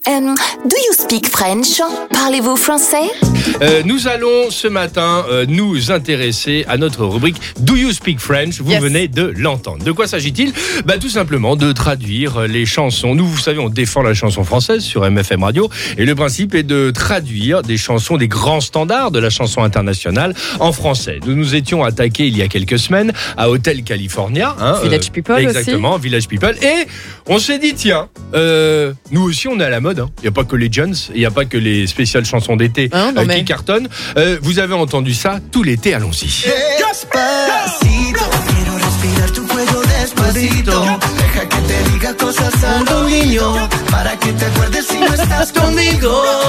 Do you speak French? Parlez-vous français? Nous allons ce matin nous intéresser à notre rubrique Do you speak French? Vous venez de l'entendre. De quoi s'agit-il? Tout simplement de traduire les chansons. Nous, vous savez, on défend la chanson française sur MFM Radio et le principe est de traduire des chansons, des grands standards de la chanson internationale en français. Nous nous étions attaqués il y a quelques semaines à Hotel California. Village People exactement, Village People. Et on s'est dit, tiens, nous aussi on est à la mode. Il n'y a pas que les Jones, il n'y a pas que les spéciales chansons d'été qui cartonnent. Vous avez entendu ça tout l'été, allons-y. Despacito, quiero respirar tu cuello despacito. Deja que te diga cosas al oído, para que te acuerdes si no estás conmigo.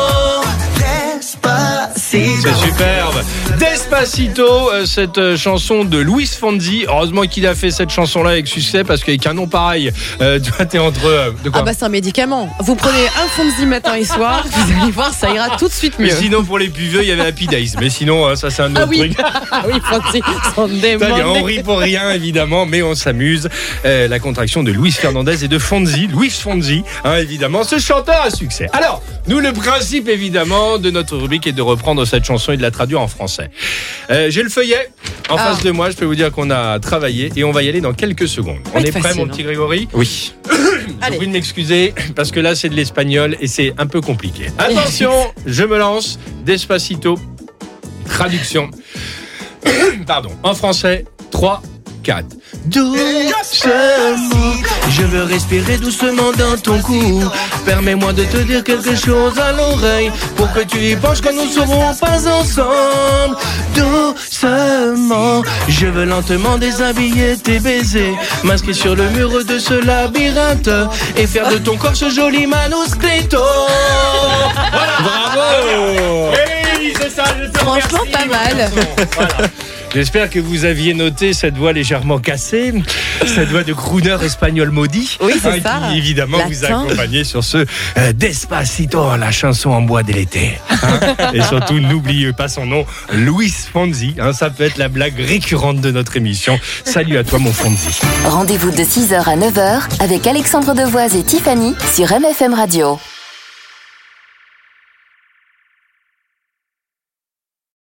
C'est superbe. Despacito, cette chanson de Luis Fonsi. Heureusement qu'il a fait cette chanson-là avec succès, parce qu'avec un nom pareil, t'es entre... de quoi? c'est un médicament. Vous prenez un Fonsi matin et soir, vous allez voir, ça ira tout de suite mieux. Mais sinon, pour les plus vieux, il y avait Happy Days. Mais sinon, ça c'est un autre truc. Oui, Fonsi, Sunday, Monday. On rit pour rien, évidemment, mais on s'amuse. La contraction de Luis Fernandez et de Fonsi. Luis Fonsi, évidemment, ce chanteur à succès. Alors, nous, le principe, évidemment, de notre rubrique est de reprendre cette chanson et de la traduire en français. J'ai le feuillet en face de moi. Je peux vous dire qu'on a travaillé et on va y aller dans quelques secondes. On est prêt, mon petit Grégory? Oui. Je vous prie de m'excuser parce que là, c'est de l'espagnol et c'est un peu compliqué. Attention, je me lance. Despacito. Traduction. Pardon. En français, 3, 4. Doucement, je veux respirer doucement dans ton cou. Permets-moi de te dire quelque chose à l'oreille, pour que tu y penches quand nous serons pas ensemble. Doucement, je veux lentement déshabiller tes baisers, m'inscrire sur le mur de ce labyrinthe et faire de ton corps ce joli manuscrito. Bravo! Oui, c'est ça. Franchement, pas mal. Voilà. J'espère que vous aviez noté cette voix légèrement cassée, cette voix de crooner espagnol maudit, oui, c'est ça. Qui évidemment vous a accompagné sur ce Despacito, la chanson en bois de l'été. Et surtout, n'oubliez pas son nom, Luis Fonsi. Ça peut être la blague récurrente de notre émission. Salut à toi, mon Fonsi. Rendez-vous de 6h à 9h avec Alexandre Devoise et Tiffany sur MFM Radio.